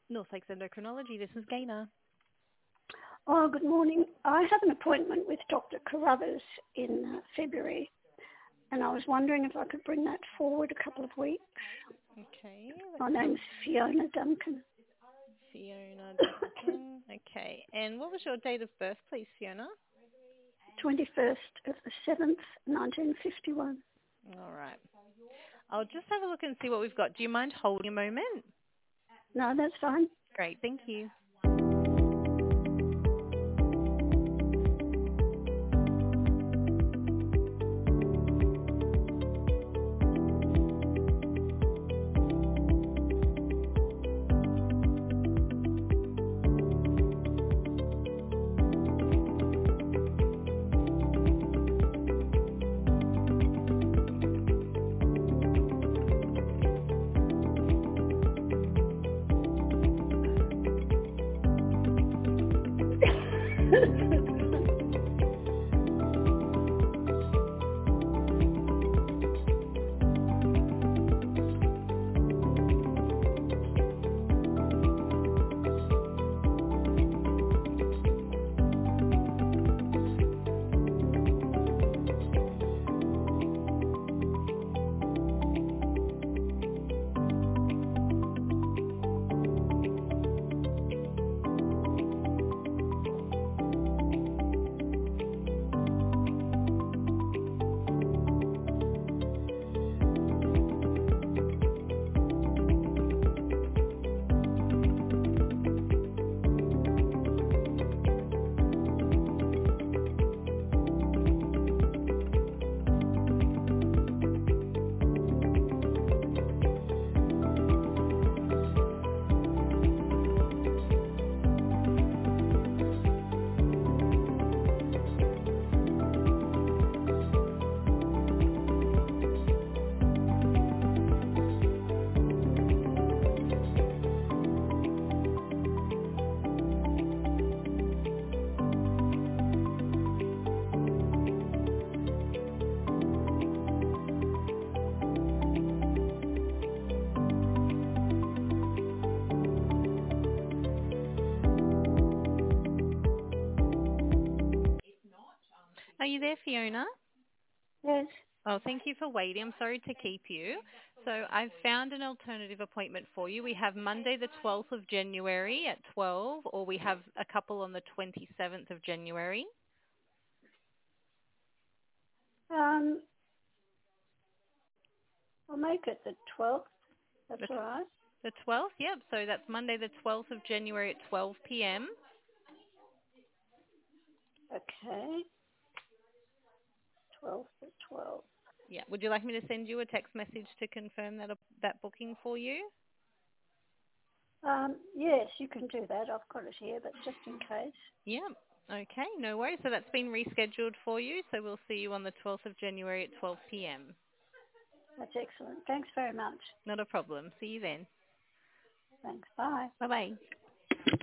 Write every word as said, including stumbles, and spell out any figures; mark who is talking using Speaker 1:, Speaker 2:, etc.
Speaker 1: North Lakes Endocrinology, this is Gaynor.
Speaker 2: Oh, good morning. I have an appointment with Doctor Carruthers in uh, February, and I was wondering if I could bring that forward a couple of weeks.
Speaker 1: Okay.
Speaker 2: My name's Fiona Duncan.
Speaker 1: Fiona Duncan. Okay. And what was your date of birth, please, Fiona?
Speaker 2: twenty-first of the seventh, nineteen fifty-one.
Speaker 1: All right. I'll just have a look and see what we've got. Do you mind holding a moment?
Speaker 2: No, that's fine.
Speaker 1: Great. Thank you. Are you there, Fiona?
Speaker 2: Yes.
Speaker 1: Oh, thank you for waiting. I'm sorry to keep you. So I've found an alternative appointment for you. We have Monday the twelfth of January at twelve, or we have a couple on the twenty-seventh of January.
Speaker 2: Um, I'll make it the twelfth. That's
Speaker 1: The,
Speaker 2: all right.
Speaker 1: the twelfth, yep. So that's Monday the twelfth of January at twelve p m.
Speaker 2: Okay. twelfth at twelve.
Speaker 1: Yeah. Would you like me to send you a text message to confirm that that booking for you?
Speaker 2: Um, yes, you can do that. I've got it here, but just in case.
Speaker 1: Yeah. Okay, no worries. So that's been rescheduled for you. So we'll see you on the twelfth of January at twelve p m.
Speaker 2: That's excellent. Thanks very much.
Speaker 1: Not a problem. See you then.
Speaker 2: Thanks. Bye.
Speaker 1: Bye-bye.